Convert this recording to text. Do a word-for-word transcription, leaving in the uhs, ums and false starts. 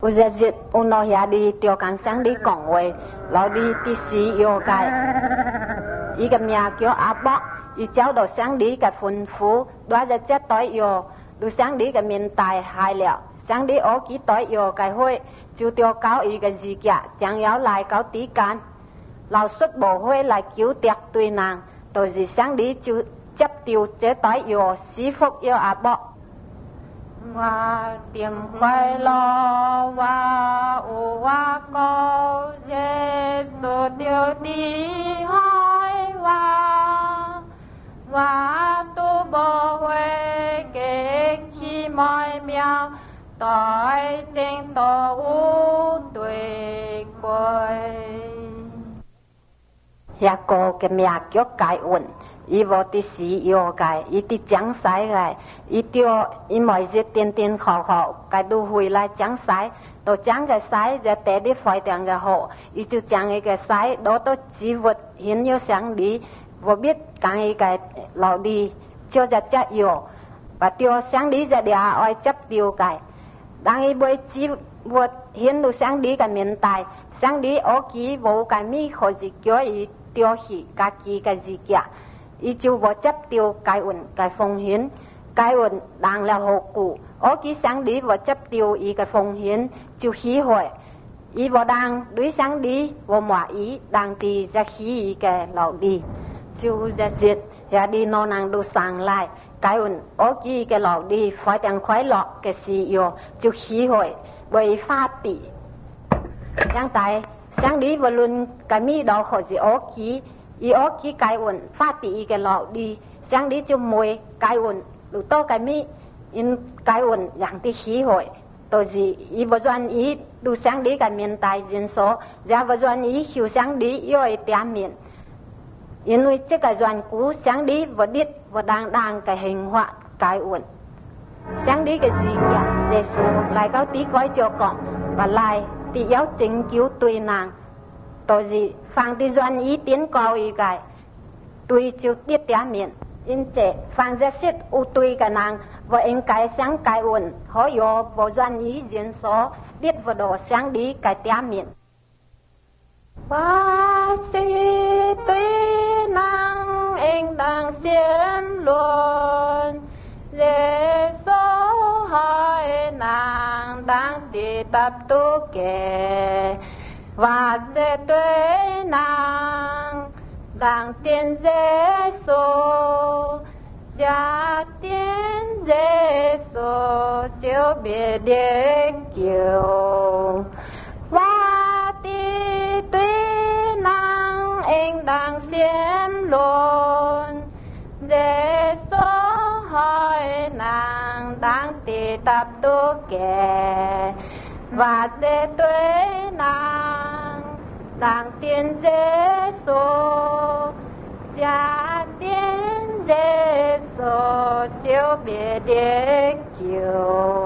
u giờ dịch u nói ya đi tiêu càng sáng đi cổng quay lo đi tí xí yêu cái ý cái nhà kiểu áp bóc ý cháu đồ sáng đi cái phun phú đoá ra chết tối yêu đồ sáng đi cái miền tài hai liệu sáng đi ở ký tối yêu cái hôi chú tiêu cáo ý cái gì cả chẳng giáo lại cáo tí can lao xuất bổ hôi lại cứu tiệc tùy nàng rồi gì sáng đi chú chấp tiêu chế tối yêu xí phúc yêu áp bóc và tìm quay lo và u và câu dễ số điều đi hỏi và và tu bồ huê kế khi mọi miao tội tình tổ u tuổi quay ya cô cái mẹ kiểu cái ổn ý vô tí xí yêu cái ý tí trắng sái cái ý tiêu ý mọi giết tiền tiền khổ khổ cái đu hùi lại trắng sái đồ trắng cái sái giờ té đi phải tiền cái hộ ý tiêu trắng cái sái đó tôi chỉ vật hiến yêu sáng đi vô biết cái cái lò đi cho ra chắc yêu và tiêu sáng đi ra để ai chấp tiêu cái đang ý bơi chỉ vật hiến đồ sáng đi cái miền tài sáng đi ở ký vô cái mi khổ gì kiểu ý tiêu hỉ cái ký cái gì cả ý chú vô chấp tiêu cái ổn cái phong hiến cái ổn đang là hộ cụ ở ký sáng đi vô chấp tiêu ý cái phong hiến chú khí hội ý vô đang đối sáng đi vô mỏa ý đang tì ra khí ý cái lẩu đi chú ra diệt ra đi nó nàng đồ sáng lại cái ổn ở ký cái lẩu đi phải đang khoái lọ cái xì yêu chú khí hội bởi phát tỉ đang tại sáng đi vô luôn cái mi đó khỏi gì ở ký ý ố ký cái ổn phát tỉ cái lọ đi sáng đi cho mùi cái ổn đủ to cái mi in cái ổn dạng tí khí hội tôi gì ý vô doan ý đủ sáng đi cái miền tài dân số ra vô doan ý hiểu sáng đi yêu ấy tiám miền in nuôi chứ cái doan cú sáng đi vô đít vô đang đang cái hình họa cái ổn sáng đi cái gì cả để xuống lại cáo tí gói cho cọng và lại tí giáo chính cứu tùy nàng tôi gì phang tí doan ý tiến cao ý cái tùy chiếu tiết tía miệng in chế phang ra xít u tùy cái nàng và in cái sáng cái ổn họ yếu vô doan ý diễn số tiết vào đồ sáng đi cái tía miệng và sĩ tùy nàng anh đang xiêm luôn dễ số hỏi nàng đang đi tập tu kề và dễ tuế nàng đang tiên dễ số gia tiên dễ số chiếu biệt địa kiều và tí tuy nàng anh đang xiêm luôn dễ số hỏi nàng đang đi tập tu kề và dễ tuế nàng đang tiên dễ số gia tiên dễ số chiếu biệt địa kiều